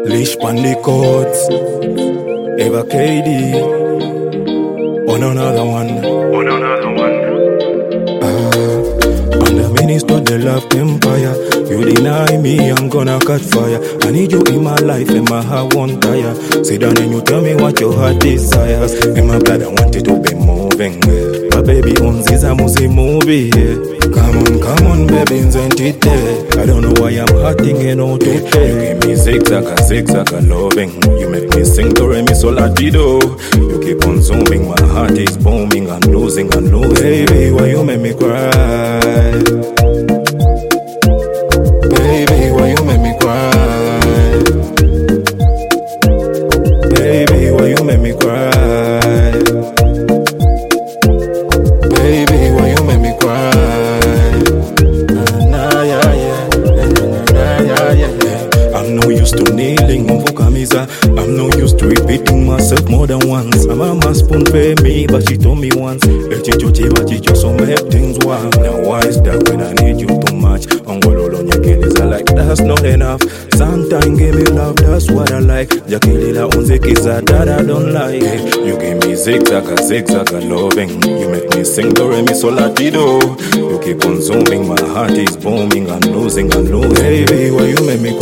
Leash pon the courts, Eva KD, on another one. On the minister, the love empire. You deny me, I'm gonna catch fire. I need you in my life, and my heart won't tire. Sit down and you tell me what your heart desires. In my blood, I want it to be moving. My baby owns this, I'm a movie. Come on, baby, isn't it there? I don't know why I'm hurting and all to pay. You give me zigzag, loving. You make me sing to re mi so latido. You keep on zooming, my heart is booming. I'm losing. Baby, why you make me cry? Baby, why you make me cry? Baby, why you make me cry? Baby, why you make me cry? Nah, yeah. I'm no used to kneeling on Kamisa. I'm no used to repeating myself more than once. My mama spoon fed me, but she told me once. But you just so make things wild. Now why is that when I need you too much? Angololo nyakeliza like that's not enough. Sometimes give me love, that's what I like. Jakelila unzekiza that I don't like. You give me zigzag, loving. You make me sing do re mi so latido. You keep on zooming, my heart is booming. I'm losing. Baby, why you make me